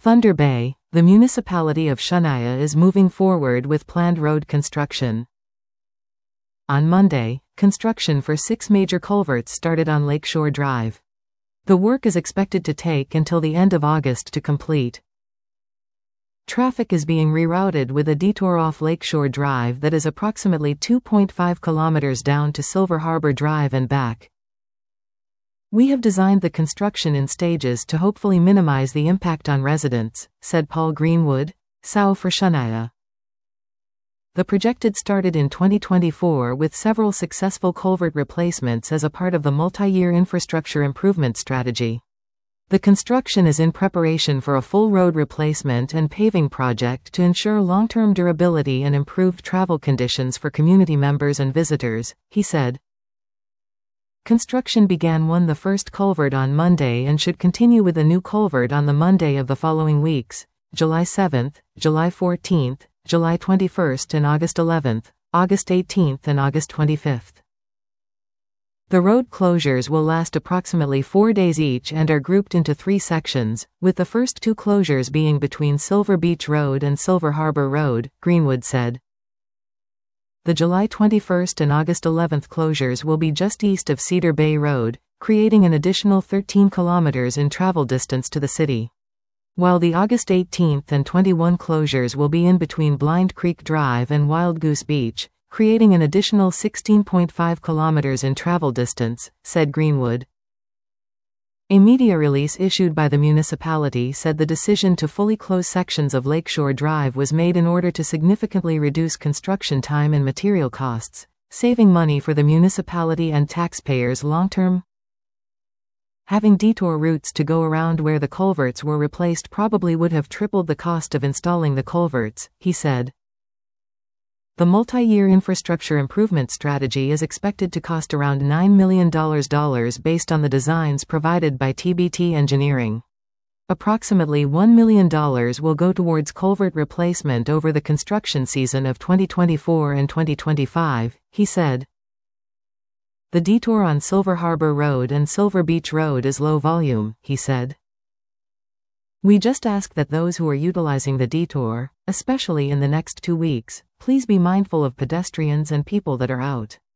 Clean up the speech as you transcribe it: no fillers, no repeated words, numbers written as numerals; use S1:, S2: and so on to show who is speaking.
S1: Thunder Bay, the municipality of Shunaya is moving forward with planned road construction. On Monday, construction for 6 major culverts started on Lakeshore Drive. The work is expected to take until the end of August to complete. Traffic is being rerouted with a detour off Lakeshore Drive that is approximately 2.5 kilometers down to Silver Harbor Drive and back. We have designed the construction in stages to hopefully minimize the impact on residents, said Paul Greenwood, SAO for Shunaya. The project started in 2024 with several successful culvert replacements as a part of the multi-year infrastructure improvement strategy. The construction is in preparation for a full road replacement and paving project to ensure long-term durability and improved travel conditions for community members and visitors, he said. Construction began the first culvert on Monday and should continue with a new culvert on the Monday of the following weeks, July 7th, July 14th, July 21st and August 11th, August 18th and August 25th. The road closures will last approximately 4 days each and are grouped into 3 sections, with the first 2 closures being between Silver Beach Road and Silver Harbor Road, Greenwood said. The July 21st and August 11th closures will be just east of Cedar Bay Road, creating an additional 13 kilometers in travel distance to the city. While the August 18th and 21 closures will be in between Blind Creek Drive and Wild Goose Beach, creating an additional 16.5 kilometers in travel distance, said Greenwood. A media release issued by the municipality said the decision to fully close sections of Lakeshore Drive was made in order to significantly reduce construction time and material costs, saving money for the municipality and taxpayers long-term. Having detour routes to go around where the culverts were replaced probably would have tripled the cost of installing the culverts, he said. The multi-year infrastructure improvement strategy is expected to cost around $9 million based on the designs provided by TBT Engineering. Approximately $1 million will go towards culvert replacement over the construction season of 2024 and 2025, he said. The detour on Silver Harbor Road and Silver Beach Road is low volume, he said. We just ask that those who are utilizing the detour, especially in the next 2 weeks, please be mindful of pedestrians and people that are out.